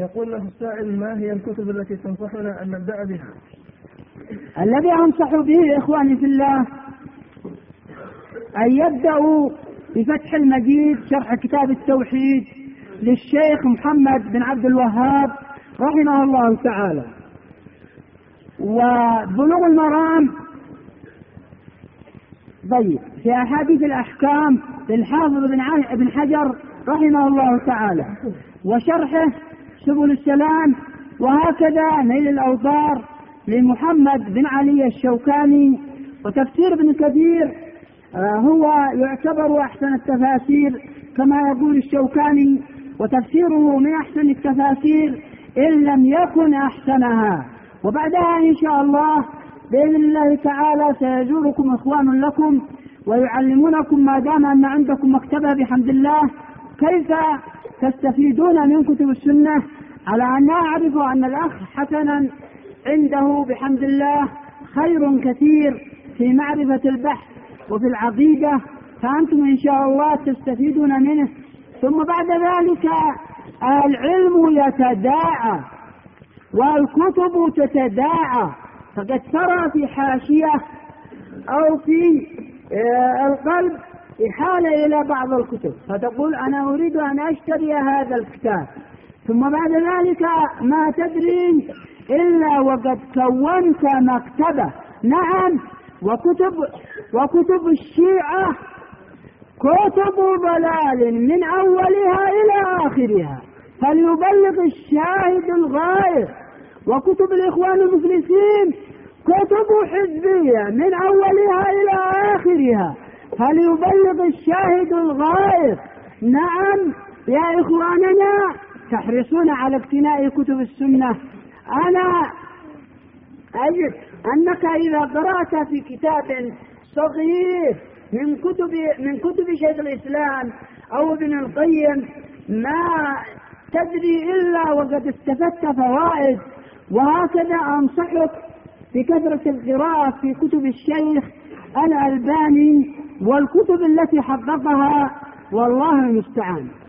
يقول له السائل: ما هي الكتب التي تنصحنا أن نبدأ بها؟ الذي أنصح به إخواني في الله أن يبدأوا بفتح المجيد شرح كتاب التوحيد للشيخ محمد بن عبد الوهاب رحمه الله تعالى، وبلوغ المرام في أحاديث الأحكام للحافظ بن حجر رحمه الله تعالى، وشرحه سبل السلام، وهكذا نيل الأوطار لمحمد بن علي الشوكاني، وتفسير ابن كثير هو يعتبر أحسن التفاسير كما يقول الشوكاني، وتفسيره من أحسن التفاسير إن لم يكن أحسنها. وبعدها إن شاء الله بإذن الله تعالى سيزوركم إخوان لكم ويعلمونكم ما دام أن عندكم مكتبة بحمد الله كيف تستفيدون من كتب السنة، على أن أعرف أن الأخ حسنا عنده بحمد الله خير كثير في معرفة البحث وفي العقيدة، فأنتم إن شاء الله تستفيدون منه. ثم بعد ذلك العلم يتداعى والكتب تتداعى، فقد ترى في حاشية أو في القلب إحالة إلى بعض الكتب، فتقول أنا أريد أن أشتري هذا الكتاب، ثم بعد ذلك ما تدري إلا وقد كونت مكتبة. نعم، وكتب الشيعة كتب ضلال من أولها إلى آخرها، فليبلغ الشاهد الغائب. وكتب الإخوان المفلسين كتب حزبية من أولها إلى آخرها، فليبلغ الشاهد الغائب. نعم يا إخواننا، تحرصون على اقتناء كتب السنة. أنا أجد أنك إذا قرأت في كتاب صغير من كتب شيخ الإسلام أو ابن القيم ما تدري إلا وقد استفدت فوائد. وهكذا أنصحك بكثرة القراءة في كتب الشيخ الألباني والكتب التي حققها، والله المستعان.